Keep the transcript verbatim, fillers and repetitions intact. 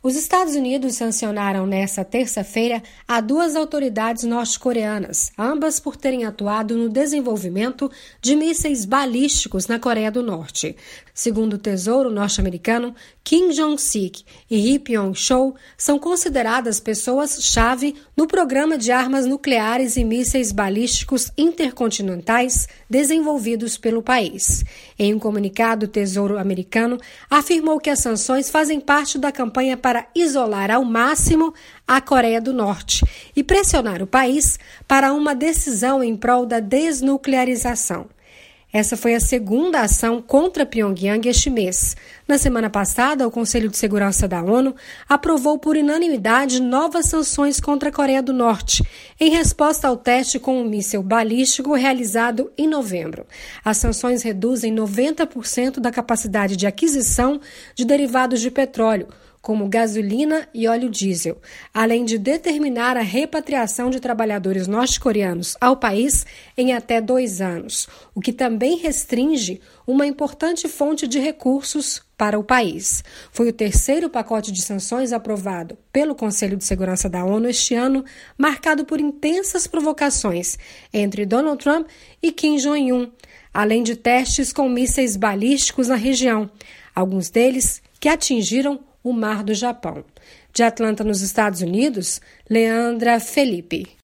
Os Estados Unidos sancionaram nesta terça-feira a duas autoridades norte-coreanas, ambas por terem atuado no desenvolvimento de mísseis balísticos na Coreia do Norte. Segundo o Tesouro norte-americano, Kim Jong-sik e Ri Pyong-chol são consideradas pessoas-chave no programa de armas nucleares e mísseis balísticos intercontinentais desenvolvidos pelo país. Em um comunicado, o Tesouro americano afirmou que as sanções fazem parte da campanha para para isolar ao máximo a Coreia do Norte e pressionar o país para uma decisão em prol da desnuclearização. Essa foi a segunda ação contra Pyongyang este mês. Na semana passada, o Conselho de Segurança da ONU aprovou por unanimidade novas sanções contra a Coreia do Norte, em resposta ao teste com um míssil balístico realizado em novembro. As sanções reduzem noventa por cento da capacidade de aquisição de derivados de petróleo, como gasolina e óleo diesel, além de determinar a repatriação de trabalhadores norte-coreanos ao país em até dois anos, o que também restringe uma importante fonte de recursos para o país. Foi o terceiro pacote de sanções aprovado pelo Conselho de Segurança da ONU este ano, marcado por intensas provocações entre Donald Trump e Kim Jong-un, além de testes com mísseis balísticos na região, alguns deles que atingiram o Mar do Japão. De Atlanta, nos Estados Unidos, Leandra Felipe.